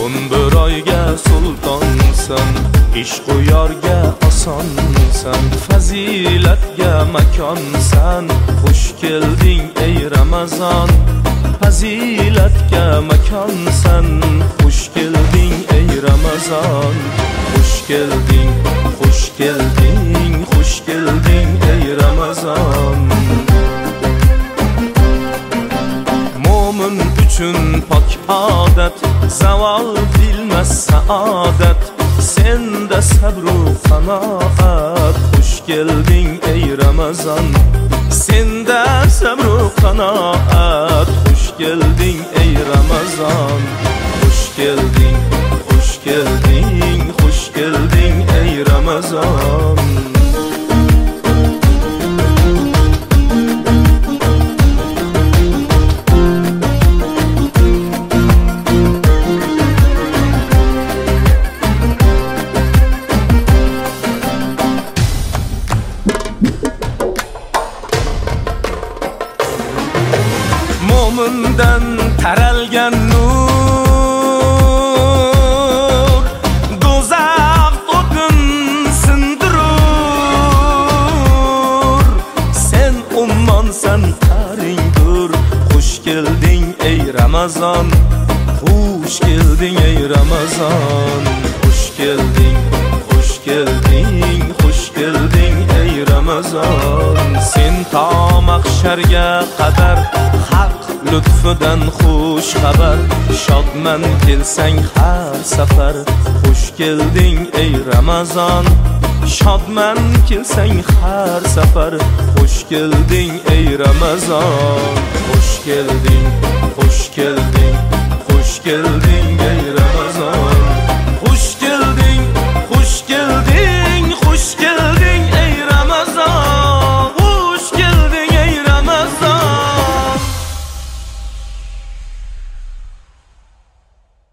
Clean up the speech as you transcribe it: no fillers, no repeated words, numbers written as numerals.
bir oyga sultonsan, ishq u yorga osonsan, fazilatga makonsan. Xush kelding ey Ramazon, fazilatga makonsan. Xush kelding ey Ramazon, xush kelding, xush kelding, xush kelding ey Ramazon. Mo'min uchun pok odat, zavol bilmas saodat. Senda sabru qanoat, xush kelding ey Ramazon. Senda sabru qanoat, xush kelding ey Ramazon. Xush kelding, xush kelding, xush kelding ey Ramazon. Mo'mindan taralgan nur, do'zax o'tin sindirur. Sen ummonsan qaringdur, xush kelding ey Ramazon. Xush kelding ey Ramazon. Xush kelding, xush kelding, xush kelding ey Ramazon. Sen to mahsharga qadar haq lutfidan xush xabar. Shodman kelsang har safar, xush kelding ey Ramazon. Shodman kelsang har safar, xush kelding ey Ramazon. Xush kelding, xush kelding, xush kelding ey